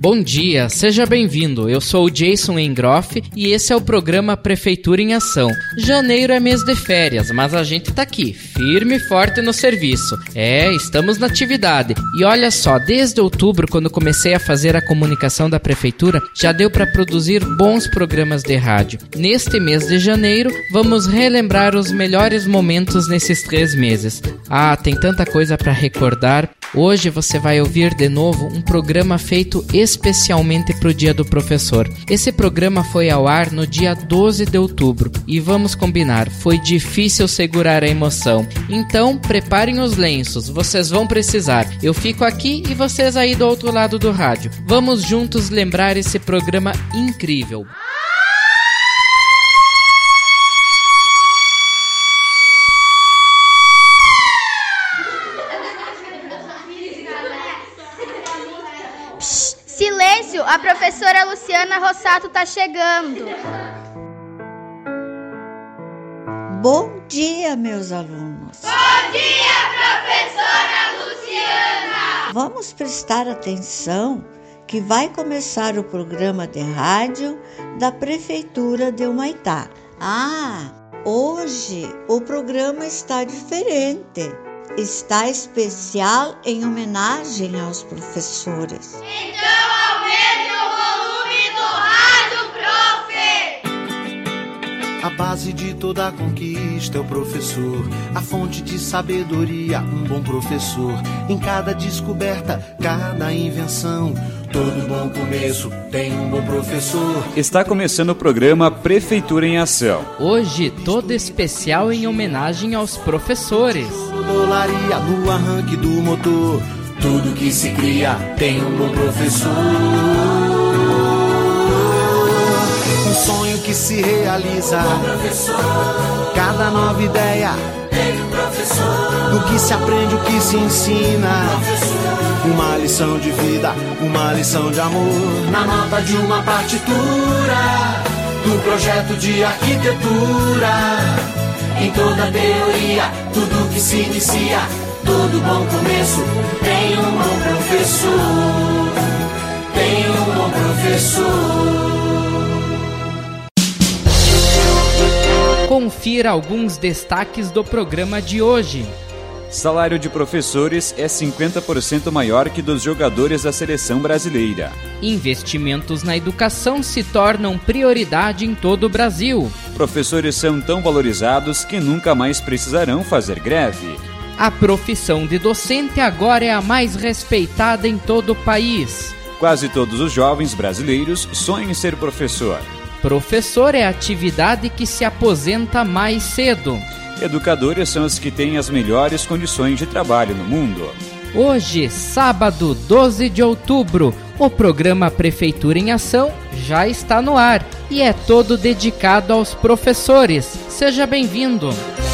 Bom dia, seja bem-vindo. Eu sou o Jason Engroff e esse é o programa Prefeitura em Ação. Janeiro é mês de férias, mas a gente tá aqui, firme e forte no serviço. Estamos na atividade. E olha só, desde outubro, quando comecei a fazer a comunicação da Prefeitura, já deu para produzir bons programas de rádio. Neste mês de janeiro, vamos relembrar os melhores momentos nesses 3 meses. Tem tanta coisa para recordar. Hoje você vai ouvir de novo um programa feito especialmente para o Dia do Professor. Esse programa foi ao ar no dia 12 de outubro e vamos combinar, foi difícil segurar a emoção. Então, preparem os lenços, vocês vão precisar. Eu fico aqui e vocês aí do outro lado do rádio. Vamos juntos lembrar esse programa incrível. Silêncio, a professora Luciana Rossato está chegando. Bom dia, meus alunos. Bom dia, professora Luciana. Vamos prestar atenção que vai começar o programa de rádio da Prefeitura de Humaitá. Hoje o programa está diferente. Está especial em homenagem aos professores. Então aumente o volume do rádio, prof! A base de toda conquista é o professor, a fonte de sabedoria, um bom professor. Em cada descoberta, cada invenção, todo bom começo tem um bom professor. Está começando o programa Prefeitura em Ação. Hoje, todo especial em homenagem aos professores. Dolaria no arranque do motor, tudo que se cria tem um bom professor. Um sonho que se realiza, cada nova ideia tem um professor. Do que se aprende, o que se ensina, uma lição de vida, uma lição de amor. Na nota de uma partitura, do projeto de arquitetura. Em toda teoria, tudo que se inicia, todo bom começo tem um bom professor. Tem um bom professor. Confira alguns destaques do programa de hoje. Salário de professores é 50% maior que dos jogadores da seleção brasileira. Investimentos na educação se tornam prioridade em todo o Brasil. Professores são tão valorizados que nunca mais precisarão fazer greve. A profissão de docente agora é a mais respeitada em todo o país. Quase todos os jovens brasileiros sonham em ser professor. Professor é a atividade que se aposenta mais cedo. Educadores são os que têm as melhores condições de trabalho no mundo. Hoje, sábado 12 de outubro, o programa Prefeitura em Ação já está no ar e é todo dedicado aos professores. Seja bem-vindo!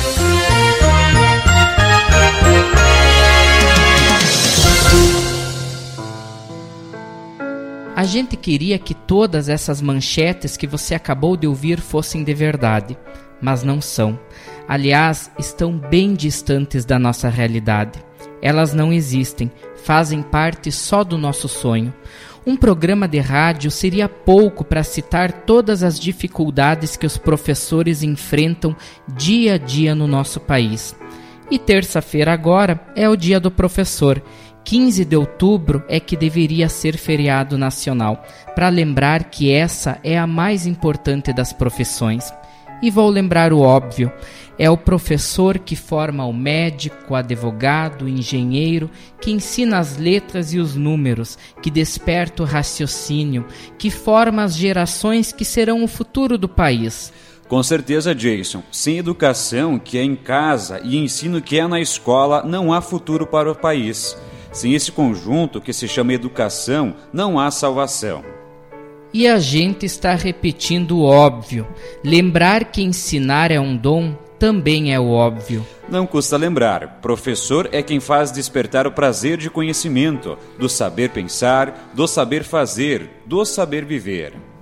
A gente queria que todas essas manchetes que você acabou de ouvir fossem de verdade, mas não são. Aliás, estão bem distantes da nossa realidade. Elas não existem, fazem parte só do nosso sonho. Um programa de rádio seria pouco para citar todas as dificuldades que os professores enfrentam dia a dia no nosso país. E terça-feira agora é o Dia do Professor. 15 de outubro é que deveria ser feriado nacional, para lembrar que essa é a mais importante das profissões. E vou lembrar o óbvio, é o professor que forma o médico, o advogado, o engenheiro, que ensina as letras e os números, que desperta o raciocínio, que forma as gerações que serão o futuro do país. Com certeza, Jason, sem educação, que é em casa, e ensino, que é na escola, não há futuro para o país. Sem esse conjunto que se chama educação, não há salvação. E a gente está repetindo o óbvio. Lembrar que ensinar é um dom também é o óbvio. Não custa lembrar, professor é quem faz despertar o prazer de conhecimento, do saber pensar, do saber fazer, do saber viver.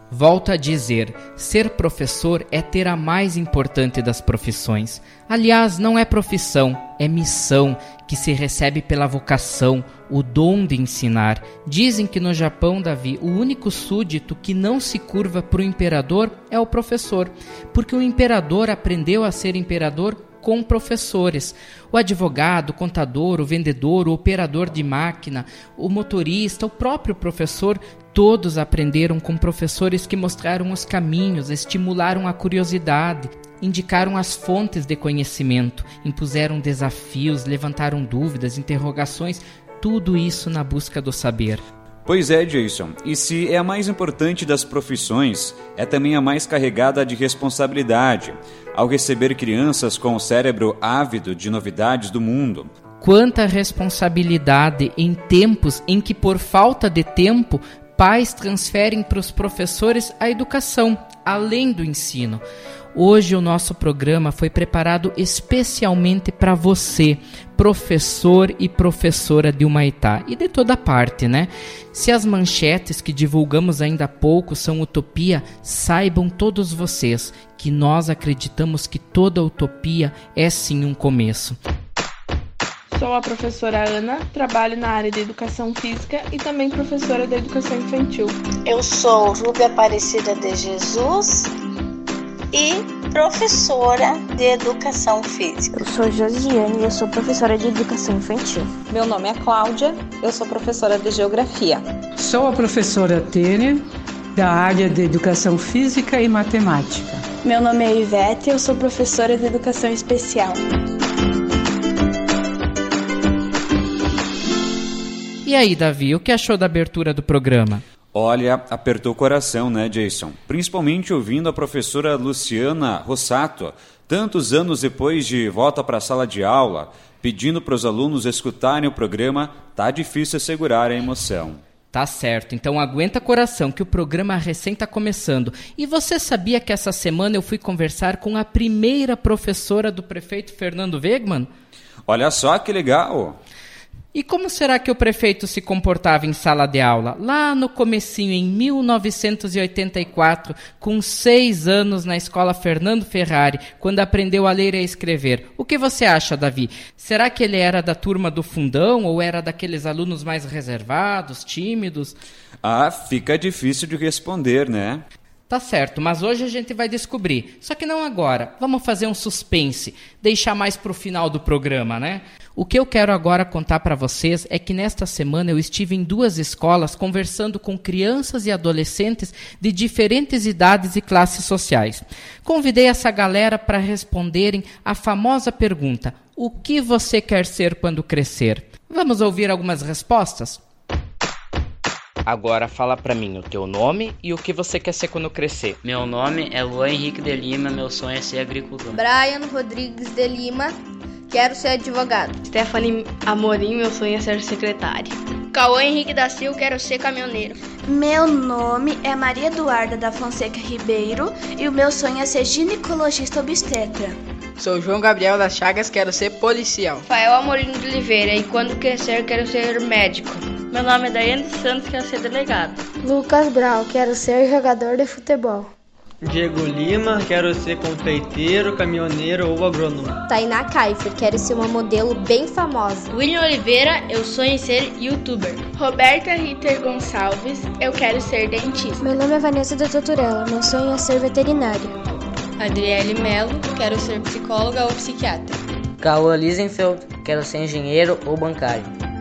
Volto a dizer, ser professor é ter a mais importante das profissões. Aliás, não é profissão, é missão que se recebe pela vocação, o dom de ensinar. Dizem que no Japão, Davi, o único súdito que não se curva para o imperador é o professor, porque o imperador aprendeu a ser imperador com professores. O advogado, o contador, o vendedor, o operador de máquina, o motorista, o próprio professor, todos aprenderam com professores que mostraram os caminhos, estimularam a curiosidade, indicaram as fontes de conhecimento, impuseram desafios, levantaram dúvidas, interrogações, tudo isso na busca do saber. Pois é, Jason, e se é a mais importante das profissões, é também a mais carregada de responsabilidade, ao receber crianças com o cérebro ávido de novidades do mundo. Quanta responsabilidade em tempos em que, por falta de tempo, pais transferem para os professores a educação, além do ensino. Hoje o nosso programa foi preparado especialmente para você, professor e professora de Humaitá, e de toda parte, né? Se as manchetes que divulgamos ainda há pouco são utopia, saibam todos vocês que nós acreditamos que toda utopia é sim um começo. Sou a professora Ana, trabalho na área de educação física e também professora de educação infantil. Eu sou Rúbia Aparecida de Jesus e professora de educação física. Eu sou Josiane e eu sou professora de educação infantil. Meu nome é Cláudia, eu sou professora de geografia. Sou a professora Tênia, da área de educação física e matemática. Meu nome é Ivete e eu sou professora de educação especial. E aí, Davi, o que achou da abertura do programa? Olha, apertou o coração, né, Jason? Principalmente ouvindo a professora Luciana Rossato, tantos anos depois de volta para a sala de aula, pedindo para os alunos escutarem o programa, tá difícil segurar a emoção. Tá certo, então aguenta coração que o programa recém está começando. E você sabia que essa semana eu fui conversar com a primeira professora do prefeito Fernando Wegmann? Olha só que legal! E como será que o prefeito se comportava em sala de aula? Lá no comecinho, em 1984, com 6 anos na escola Fernando Ferrari, quando aprendeu a ler e a escrever. O que você acha, Davi? Será que ele era da turma do fundão ou era daqueles alunos mais reservados, tímidos? Ah, fica difícil de responder, né? Tá certo, mas hoje a gente vai descobrir. Só que não agora. Vamos fazer um suspense, deixar mais pro final do programa, né? O que eu quero agora contar para vocês é que nesta semana eu estive em 2 escolas conversando com crianças e adolescentes de diferentes idades e classes sociais. Convidei essa galera para responderem a famosa pergunta: o que você quer ser quando crescer? Vamos ouvir algumas respostas? Agora fala pra mim o teu nome e o que você quer ser quando crescer. Meu nome é Luan Henrique de Lima, meu sonho é ser agricultor. Brian Rodrigues de Lima, quero ser advogado. Stephanie Amorim, meu sonho é ser secretária. Cauã Henrique da Silva, quero ser caminhoneiro. Meu nome é Maria Eduarda da Fonseca Ribeiro e o meu sonho é ser ginecologista obstetra. Sou João Gabriel das Chagas, quero ser policial. Rafael Amorim de Oliveira e quando crescer quero ser médico. Meu nome é Daiane Santos, quero ser delegado. Lucas Brau, quero ser jogador de futebol. Diego Lima, quero ser confeiteiro, caminhoneiro ou agrônomo. Tainá Kaifer, quero ser uma modelo bem famosa. William Oliveira, eu sonho em ser youtuber. Roberta Ritter Gonçalves, eu quero ser dentista. Meu nome é Vanessa da Toturella, meu sonho é ser veterinária. Adriele Melo, quero ser psicóloga ou psiquiatra. Cauã Lisenfeld, quero ser engenheiro ou bancário.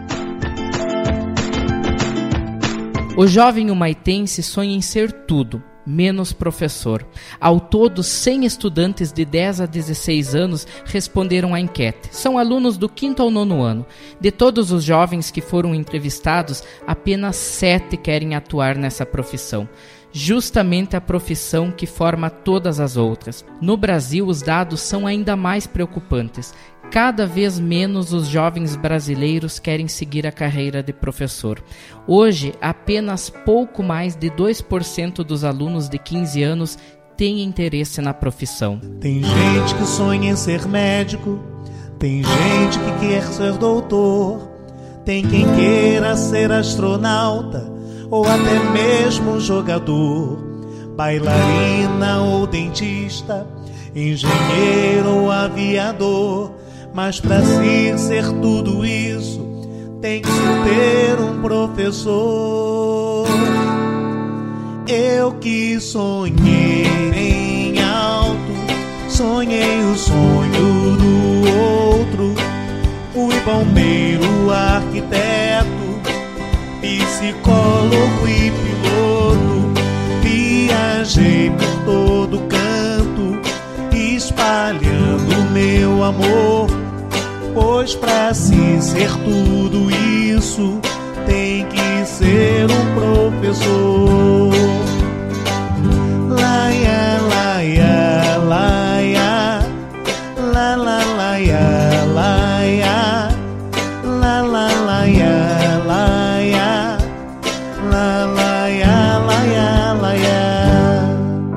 O jovem humaitense sonha em ser tudo, menos professor. Ao todo, 100 estudantes de 10 a 16 anos responderam à enquete. São alunos do 5º ao 9º ano. De todos os jovens que foram entrevistados, apenas 7 querem atuar nessa profissão. Justamente a profissão que forma todas as outras. No Brasil, os dados são ainda mais preocupantes. Cada vez menos os jovens brasileiros querem seguir a carreira de professor. Hoje, apenas pouco mais de 2% dos alunos de 15 anos têm interesse na profissão. Tem gente que sonha em ser médico, tem gente que quer ser doutor, tem quem queira ser astronauta ou até mesmo jogador. bailarina ou dentista, engenheiro ou aviador. Mas pra se ser tudo isso, tem que ter um professor. Eu que sonhei em alto, sonhei o sonho do outro. Fui bombeiro, arquiteto, psicólogo e piloto. Viajei por todo canto, espalhando meu amor. Pois pra se ser tudo isso, tem que ser um professor. Laia, laia, laia, la la laia, laia, la la laia, laia, la laia, laia, laia.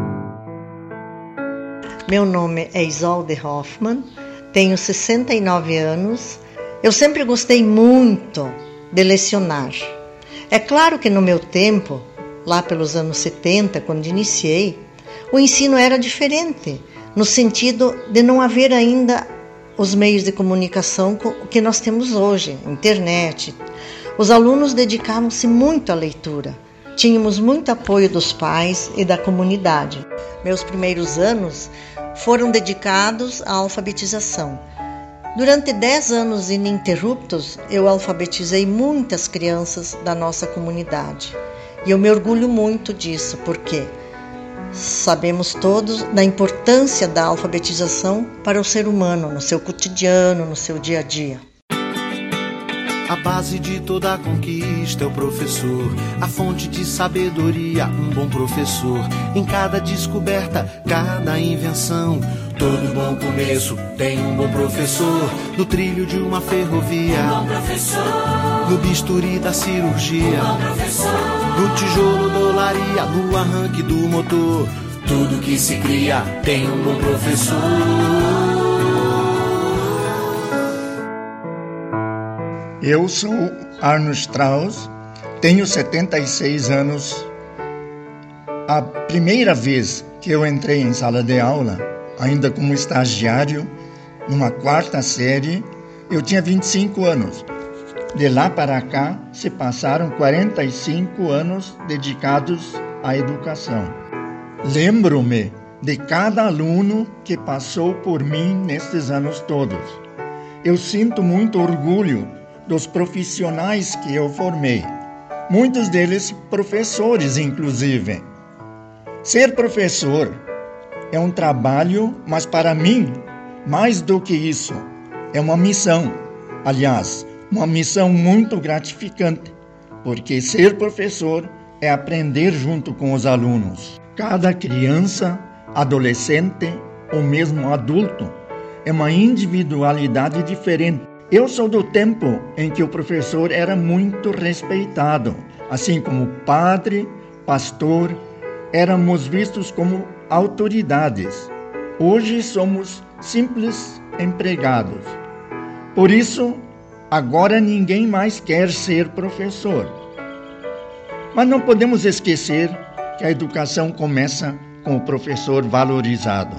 Meu nome é Isolde Hoffmann, tenho 69 anos. Eu sempre gostei muito de lecionar. É claro que no meu tempo, lá pelos anos 70, quando iniciei, o ensino era diferente, no sentido de não haver ainda os meios de comunicação que nós temos hoje, internet. Os alunos dedicavam-se muito à leitura. Tínhamos muito apoio dos pais e da comunidade. Meus primeiros anos foram dedicados à alfabetização. Durante 10 anos ininterruptos, eu alfabetizei muitas crianças da nossa comunidade. E eu me orgulho muito disso, porque sabemos todos da importância da alfabetização para o ser humano, no seu cotidiano, no seu dia a dia. A base de toda conquista é o professor, a fonte de sabedoria, um bom professor. Em cada descoberta, cada invenção, todo bom começo tem um bom professor. No trilho de uma ferrovia, um bom professor. No bisturi da cirurgia, um bom professor. No tijolo da olaria, no arranque do motor, tudo que se cria tem um bom professor. Eu sou Arno Strauss, tenho 76 anos. A primeira vez que eu entrei em sala de aula, ainda como estagiário, numa 4ª série, eu tinha 25 anos. De lá para cá, se passaram 45 anos dedicados à educação. Lembro-me de cada aluno que passou por mim nestes anos todos. Eu sinto muito orgulho dos profissionais que eu formei, muitos deles professores, inclusive. Ser professor é um trabalho, mas para mim, mais do que isso, é uma missão. Aliás, uma missão muito gratificante, porque ser professor é aprender junto com os alunos. Cada criança, adolescente ou mesmo adulto é uma individualidade diferente. Eu sou do tempo em que o professor era muito respeitado, assim como padre, pastor, éramos vistos como autoridades. Hoje somos simples empregados. Por isso, agora ninguém mais quer ser professor. Mas não podemos esquecer que a educação começa com o professor valorizado.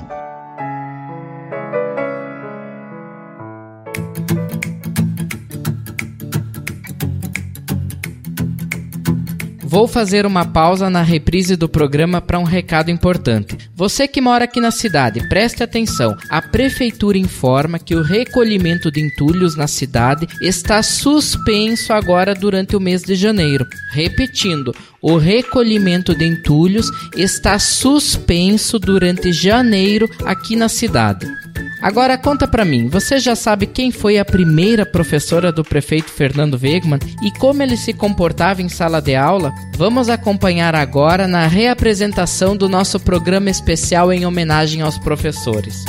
Vou fazer uma pausa na reprise do programa para um recado importante. Você que mora aqui na cidade, preste atenção. A Prefeitura informa que o recolhimento de entulhos na cidade está suspenso agora durante o mês de janeiro. Repetindo, o recolhimento de entulhos está suspenso durante janeiro aqui na cidade. Agora conta pra mim, você já sabe quem foi a primeira professora do prefeito Fernando Wegmann e como ele se comportava em sala de aula? Vamos acompanhar agora na reapresentação do nosso programa especial em homenagem aos professores.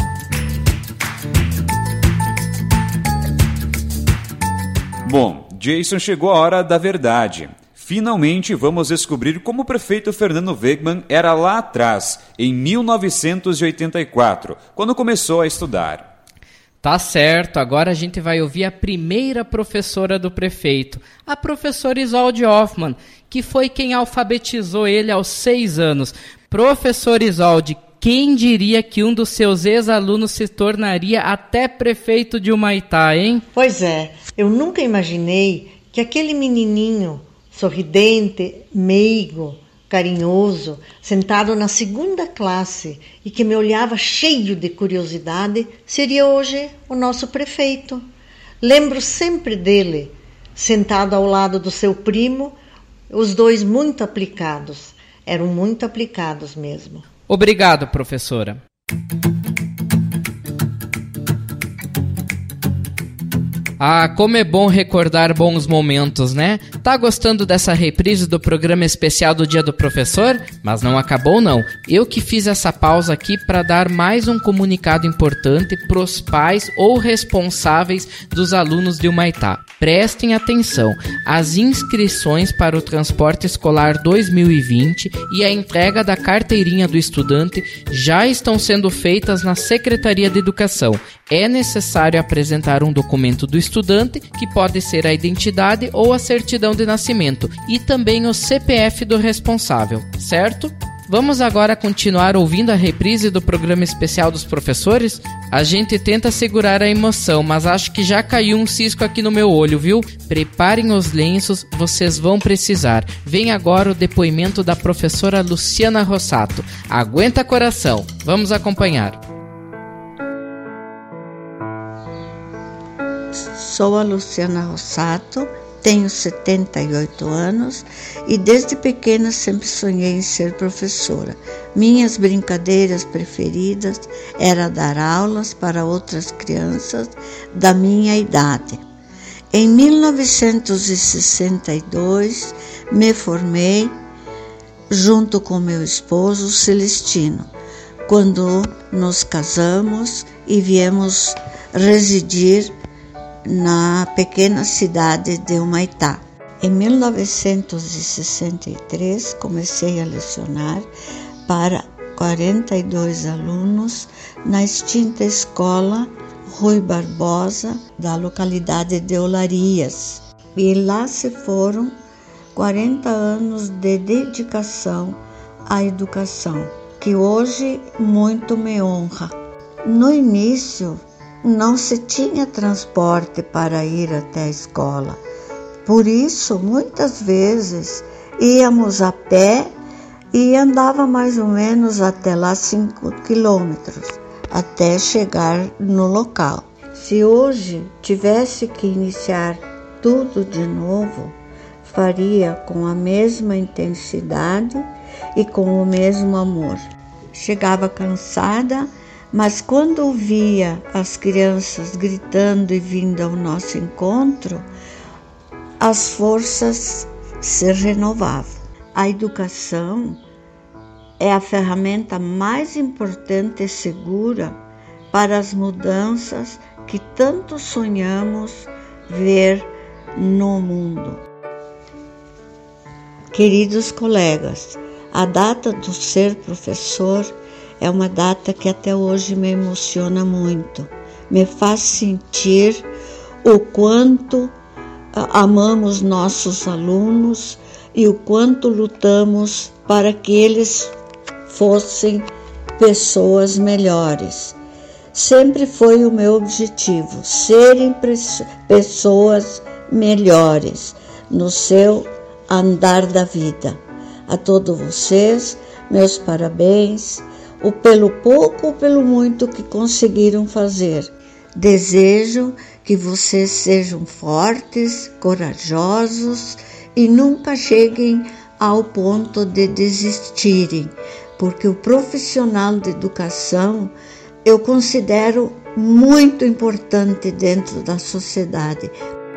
Bom, Jason, chegou a hora da verdade. Finalmente vamos descobrir como o prefeito Fernando Wegmann era lá atrás, em 1984, quando começou a estudar. Tá certo, agora a gente vai ouvir a primeira professora do prefeito, a professora Isolde Hoffmann, que foi quem alfabetizou ele aos 6 anos. Professor Isolde, quem diria que um dos seus ex-alunos se tornaria até prefeito de Humaitá, hein? Pois é, eu nunca imaginei que aquele menininho sorridente, meigo, carinhoso, sentado na segunda classe e que me olhava cheio de curiosidade, seria hoje o nosso prefeito. Lembro sempre dele, sentado ao lado do seu primo, os dois muito aplicados. Eram muito aplicados mesmo. Obrigado, professora. Ah, como é bom recordar bons momentos, né? Tá gostando dessa reprise do programa especial do Dia do Professor? Mas não acabou não. Eu que fiz essa pausa aqui para dar mais um comunicado importante para os pais ou responsáveis dos alunos de Humaitá. Prestem atenção, as inscrições para o transporte escolar 2020 e a entrega da carteirinha do estudante já estão sendo feitas na Secretaria de Educação. É necessário apresentar um documento do estudante, que pode ser a identidade ou a certidão de nascimento, e também o CPF do responsável, certo? Vamos agora continuar ouvindo a reprise do programa especial dos professores? A gente tenta segurar a emoção, mas acho que já caiu um cisco aqui no meu olho, viu? Preparem os lenços, vocês vem precisar. Vem agora o depoimento da professora Luciana Rossato. Aguenta coração, vamos acompanhar. Sou a Luciana Rossato, tenho 78 anos e desde pequena sempre sonhei em ser professora. Minhas brincadeiras preferidas era dar aulas para outras crianças da minha idade. Em 1962 me formei junto com meu esposo Celestino, quando nos casamos e viemos residir na pequena cidade de Humaitá. Em 1963, comecei a lecionar para 42 alunos na extinta escola Rui Barbosa, da localidade de Olarias. E lá se foram 40 anos de dedicação à educação, que hoje muito me honra. No início, não se tinha transporte para ir até a escola. Por isso, muitas vezes, íamos a pé e andava mais ou menos até lá 5 quilômetros, até chegar no local. Se hoje tivesse que iniciar tudo de novo, faria com a mesma intensidade e com o mesmo amor. Chegava cansada, mas quando ouvia as crianças gritando e vindo ao nosso encontro, as forças se renovavam. A educação é a ferramenta mais importante e segura para as mudanças que tanto sonhamos ver no mundo. Queridos colegas, a data do ser professor é uma data que até hoje me emociona muito, me faz sentir o quanto amamos nossos alunos e o quanto lutamos para que eles fossem pessoas melhores. Sempre foi o meu objetivo, serem pessoas melhores no seu andar da vida. A todos vocês, meus parabéns, ou pelo pouco ou pelo muito que conseguiram fazer. Desejo que vocês sejam fortes, corajosos e nunca cheguem ao ponto de desistirem, porque o profissional de educação eu considero muito importante dentro da sociedade.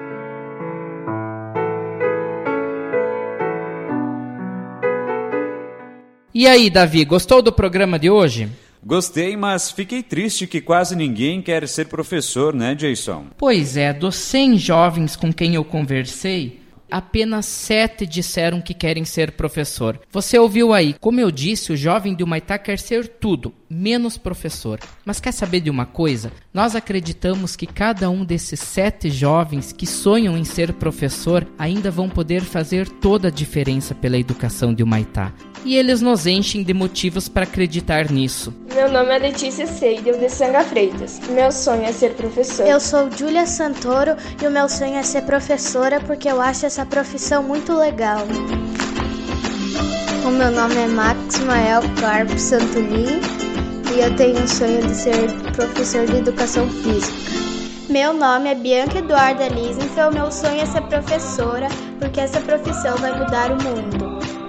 E aí, Davi, gostou do programa de hoje? Gostei, mas fiquei triste que quase ninguém quer ser professor, né, Jason? Pois é, dos 100 jovens com quem eu conversei, apenas 7 disseram que querem ser professor. Você ouviu aí, como eu disse, o jovem de Humaitá quer ser tudo, menos professor. Mas quer saber de uma coisa? Nós acreditamos que cada um desses 7 jovens que sonham em ser professor ainda vão poder fazer toda a diferença pela educação de Humaitá. E eles nos enchem de motivos para acreditar nisso. Meu nome é Letícia Seidel de Sanga Freitas. Meu sonho é ser professor. Eu sou Júlia Santoro e o meu sonho é ser professora porque eu acho essa profissão muito legal. O meu nome é Maxmael Carpo Santolin e eu tenho o sonho de ser professor de educação física. Meu nome é Bianca Eduarda Lisenfeld, meu sonho é ser professora porque essa profissão vai mudar o mundo.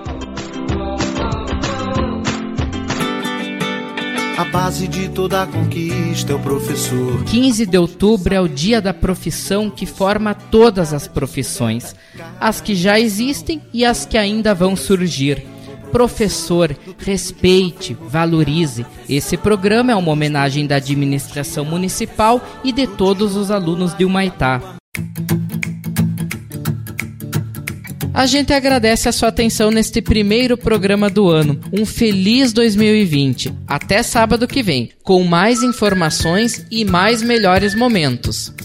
A base de toda a conquista é o professor. 15 de outubro é o dia da profissão que forma todas as profissões, as que já existem e as que ainda vão surgir. Professor, respeite, valorize. Esse programa é uma homenagem da administração municipal e de todos os alunos de Humaitá. A gente agradece a sua atenção neste primeiro programa do ano. Um feliz 2020. Até sábado que vem, com mais informações e mais melhores momentos.